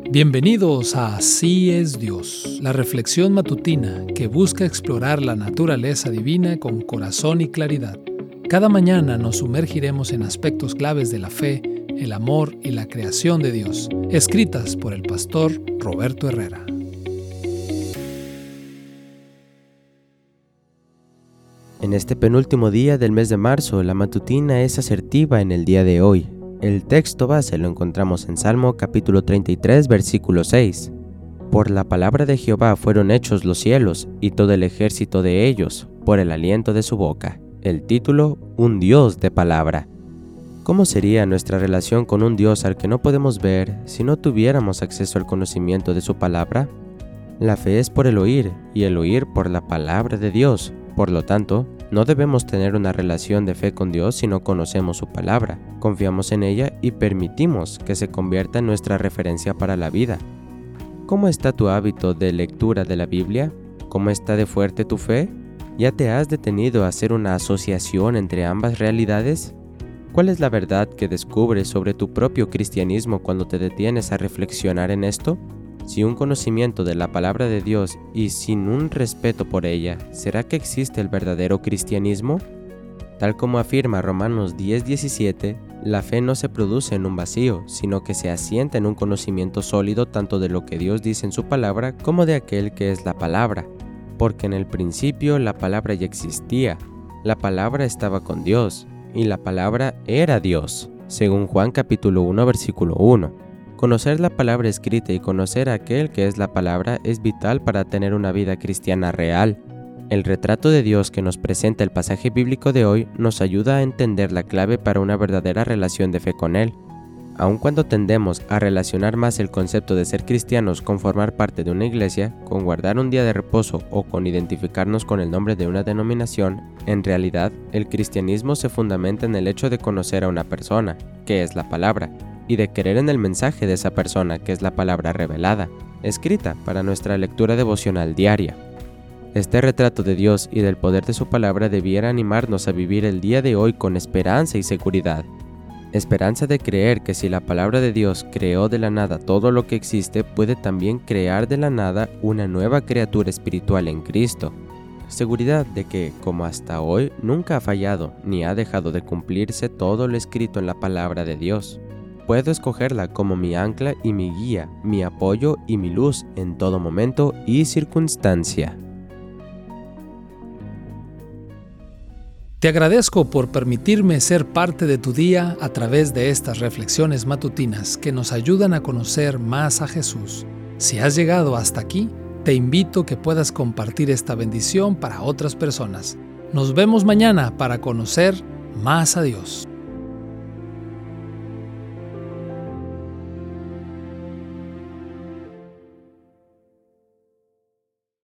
Bienvenidos a Así es Dios, la reflexión matutina que busca explorar la naturaleza divina con corazón y claridad. Cada mañana nos sumergiremos en aspectos claves de la fe, el amor y la creación de Dios, escritas por el pastor Roberto Herrera. En este penúltimo día del mes de marzo, la matutina es asertiva en el día de hoy. El texto base lo encontramos en Salmo capítulo 33, versículo 6. Por la palabra de Jehová fueron hechos los cielos, y todo el ejército de ellos, por el aliento de su boca. El título, Un Dios de palabra. ¿Cómo sería nuestra relación con un Dios al que no podemos ver si no tuviéramos acceso al conocimiento de su palabra? La fe es por el oír, y el oír por la palabra de Dios. Por lo tanto, no debemos tener una relación de fe con Dios si no conocemos su palabra, confiamos en ella y permitimos que se convierta en nuestra referencia para la vida. ¿Cómo está tu hábito de lectura de la Biblia? ¿Cómo está de fuerte tu fe? ¿Ya te has detenido a hacer una asociación entre ambas realidades? ¿Cuál es la verdad que descubres sobre tu propio cristianismo cuando te detienes a reflexionar en esto? Sin un conocimiento de la palabra de Dios y sin un respeto por ella, ¿será que existe el verdadero cristianismo? Tal como afirma Romanos 10:17, la fe no se produce en un vacío, sino que se asienta en un conocimiento sólido tanto de lo que Dios dice en su palabra como de aquel que es la palabra. Porque en el principio la palabra ya existía, la palabra estaba con Dios, y la palabra era Dios, según Juan capítulo 1, versículo 1. Conocer la palabra escrita y conocer a aquel que es la palabra es vital para tener una vida cristiana real. El retrato de Dios que nos presenta el pasaje bíblico de hoy nos ayuda a entender la clave para una verdadera relación de fe con Él. Aun cuando tendemos a relacionar más el concepto de ser cristianos con formar parte de una iglesia, con guardar un día de reposo o con identificarnos con el nombre de una denominación, en realidad el cristianismo se fundamenta en el hecho de conocer a una persona, que es la palabra, y de creer en el mensaje de esa persona, que es la palabra revelada, escrita para nuestra lectura devocional diaria. Este retrato de Dios y del poder de su palabra debiera animarnos a vivir el día de hoy con esperanza y seguridad. Esperanza de creer que si la palabra de Dios creó de la nada todo lo que existe, puede también crear de la nada una nueva criatura espiritual en Cristo. Seguridad de que, como hasta hoy, nunca ha fallado ni ha dejado de cumplirse todo lo escrito en la palabra de Dios. Puedo escogerla como mi ancla y mi guía, mi apoyo y mi luz en todo momento y circunstancia. Te agradezco por permitirme ser parte de tu día a través de estas reflexiones matutinas que nos ayudan a conocer más a Jesús. Si has llegado hasta aquí, te invito a que puedas compartir esta bendición para otras personas. Nos vemos mañana para conocer más a Dios.